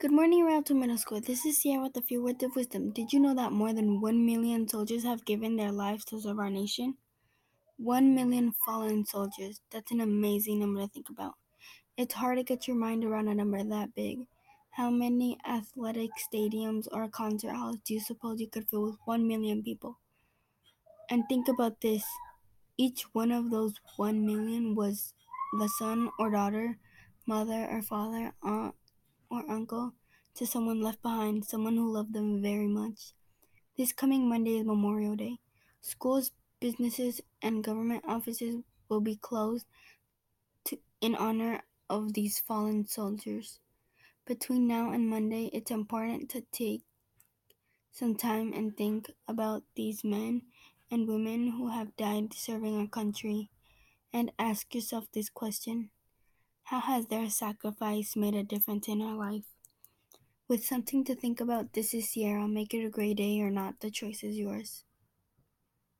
Good morning, Rialto Middle School. This is Sierra with a few words of wisdom. Did you know that more than 1 million soldiers have given their lives to serve our nation? 1 million fallen soldiers. That's an amazing number to think about. It's hard to get your mind around a number that big. How many athletic stadiums or concert halls do you suppose you could fill with 1 million people? And think about this. Each one of those 1 million was the son or daughter, mother or father, aunt or uncle to someone left behind, someone who loved them very much. This coming Monday is Memorial Day. Schools, businesses, and government offices will be closed in honor of these fallen soldiers. Between now and Monday, it's important to take some time and think about these men and women who have died serving our country and ask yourself this question: how has their sacrifice made a difference in our life? With something to think about, this is Sierra. Make it a great day or not, the choice is yours.